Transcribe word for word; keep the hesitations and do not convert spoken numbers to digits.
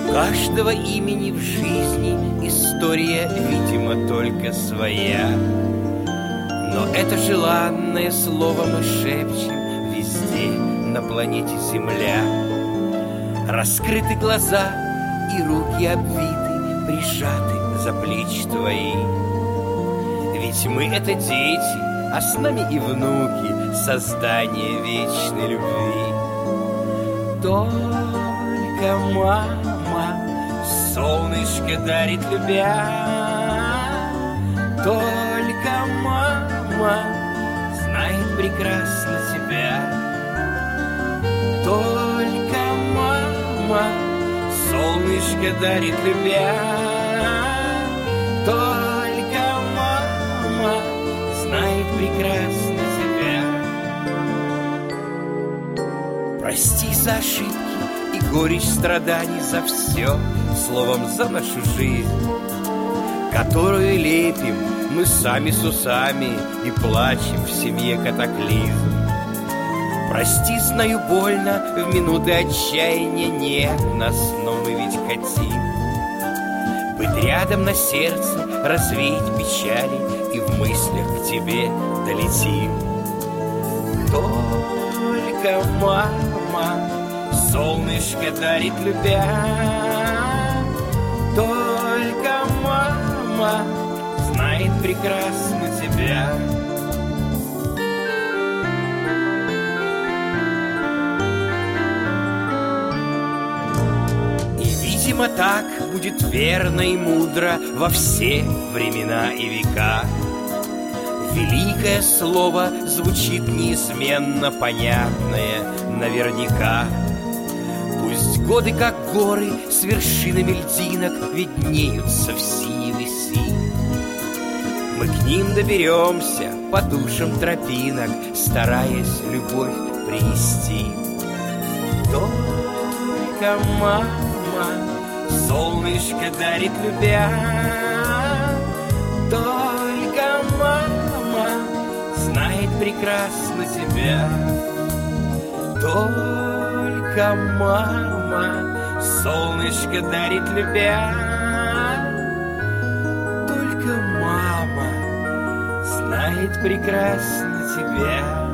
каждого имени в жизни история, видимо, только своя. Но это желанное слово мы шепчем везде на планете Земля. Раскрыты глаза и руки обвиты, прижаты за плечи твои. Ведь мы — это дети, а с нами и внуки создания вечной любви. Только мама солнышко дарит, любя. Только мама знает прекрасно тебя. Только мама солнышко дарит, любя. Только мама знает прекрасно тебя. Прости за ошибки и горечь страданий, за все, словом, за нашу жизнь, которую лепим мы сами с усами и плачем в семье катаклизм. Прости, знаю, больно, в минуты отчаяния нервно, но мы ведь хотим быть рядом на сердце, развеять печали и в мыслях к тебе долетим. Только мама солнышко дарит, любя. Только мама знает прекрасно тебя. И, видимо, так будет верно и мудро во все времена и века. Великое слово звучит неизменно, понятное наверняка. Пусть годы, как горы, с вершинами льдинок виднеются в синей выси. Мы к ним доберемся по душам тропинок, стараясь любовь принести. Только мама солнышко дарит, любя. Только мама знает прекрасно тебя. Только мама солнышко дарит, любя. Только мама знает прекрасно тебя.